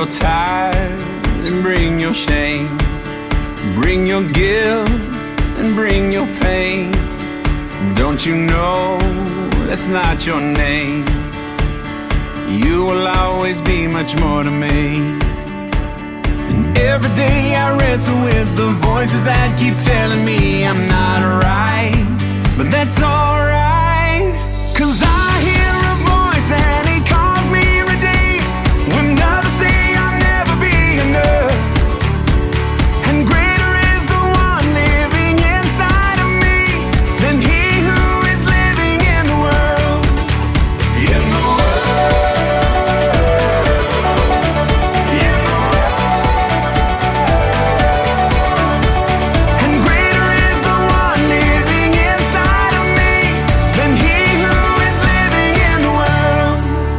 your tithe and bring your shame. Bring your guilt and bring your pain. Don't you know that's not your name? You will always be much more to me. And every day I wrestle with the voices that keep telling me I'm not right. But that's alright, 'cause I hear a voice and he calls me redeemed. When others say I'll never be enough, and greater is the one living inside of me than he who is living in the world. In the world. In the world. And greater is the one living inside of me than he who is living in the world.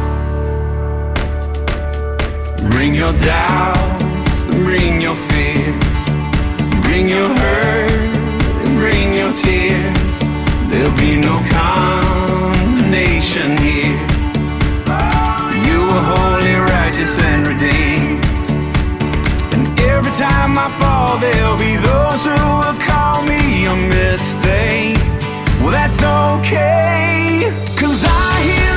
Bring your doubts and bring your fears. Bring your hurt and bring your tears. There'll be no condemnation here. You are holy, righteous, and redeemed. And every time I fall, there'll be those who will call me a mistake. Well, that's okay, 'cause I hear